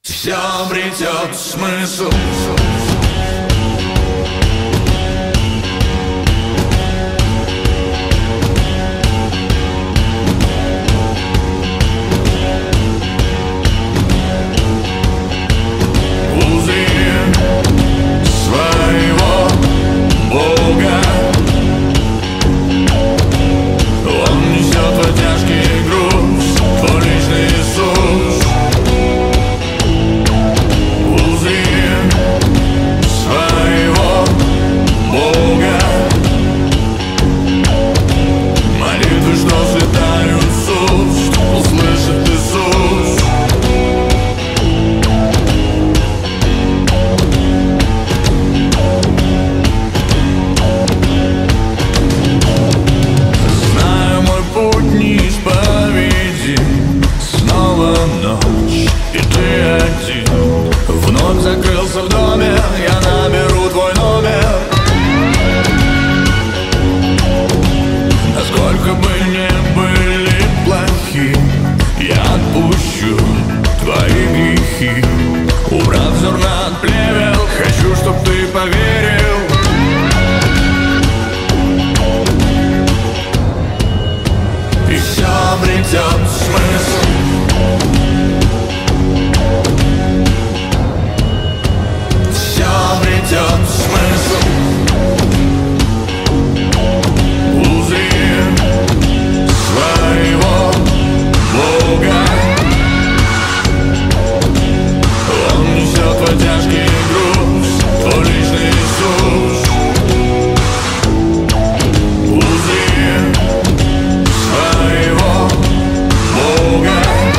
Все обретет смысл. Своего Бога Он несет твой тяжкий груз, твой личный Иисус. Узри своего Бога, молитвы, что слетают с уст, услышит Иисус. Ночь, и ты один. Вновь закрылся в доме, я наберу твой номер. Насколько бы ни были плохи, я отпущу твои грехи. Убрав зерна от плевел, хочу, чтоб ты поверил. И все обретет смысл. Обретет смысл. Узри своего Бога. Он несет твой тяжкий груз, твой личный Иисус. Узри своего Бога.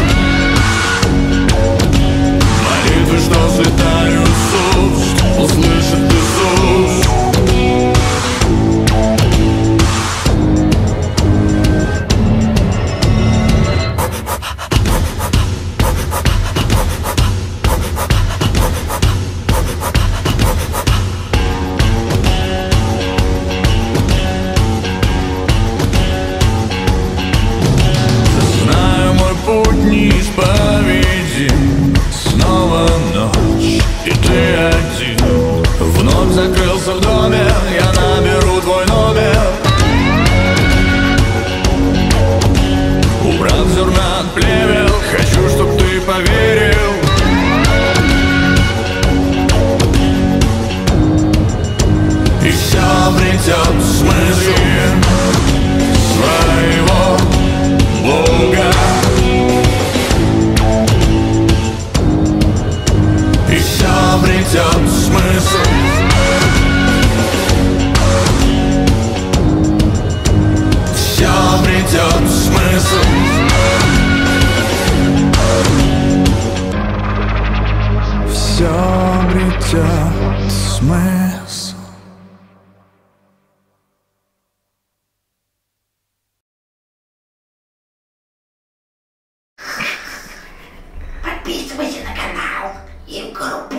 Молитвы, что слетают с уст, услышит Иисус. Знаю, мой путь неисповедим. Снова ночь, и ты один. Вновь закрылся в доме, я наберу твой номер. Убрав зерна от плевел, хочу, чтоб ты поверил. И все обретет смысл. Своего Бога. И все обретет смысл. Все обретет смысл. Все обретет смысл. Подписывайся на канал и в группу.